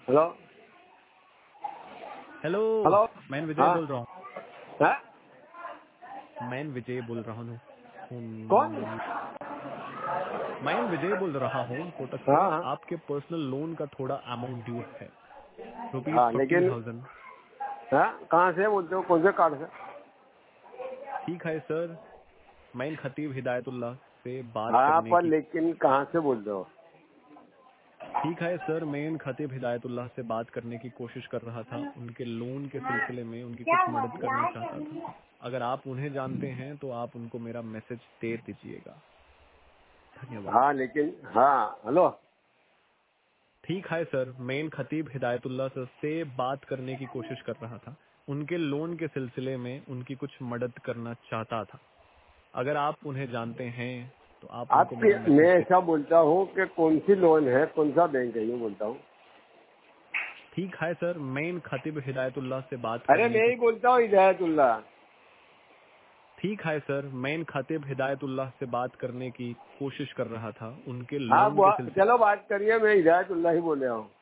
Hello hello. Hello. मैं विजय हाँ बोल रहा हूँ। है? मैं विजय बोल रहा हूँ। कौन? मैं विजय बोल रहा हूँ कोटक से। हाँ हाँ आपके पर्सनल लोन का थोड़ा अमाउंट ड्यू है, रुपीज हाँ, लेकिन 15,000। हाँ, कहाँ से बोलते हो? कौन से कार्ड से? ठीक है सर, मैं खतीब हिदायतुल्लाह से बात हाँ, करने पर की। लेकिन कहाँ से बोलते हो? ठीक है सर, मैं खतीब हिदायतुल्लाह से बात करने की कोशिश कर रहा था। उनके लोन के सिलसिले में उनकी कुछ मदद करना चाहता था। अगर आप उन्हें जानते हैं तो आप उनको मेरा मैसेज दे दीजिएगा। धन्यवाद। हाँ लेकिन हाँ, हेलो। ठीक है सर, मैं खतीब हिदायतुल्लाह सर से बात करने की कोशिश कर रहा था। उनके लोन के सिलसिले में उनकी कुछ मदद करना चाहता था। अगर आप उन्हें जानते हैं तो आप उनको आपके मेरा मैं मैसेज दे। ऐसा बोलता हूँ कि कौन सी लोन है, कौन सा बैंक है, ये बोलता हूँ। ठीक है सर, मैं खतीब हिदायतुल्लाह से बात अरे करने मैं की। ही बोलता हूँ हिदायतुल्ला। ठीक है सर, मैं खतीब हिदायतुल्लाह से बात करने की कोशिश कर रहा था उनके हाँ लोन के सिलसिले। चलो बात करिए, मैं हिदायतुल्ला ही बोल रहा हूँ।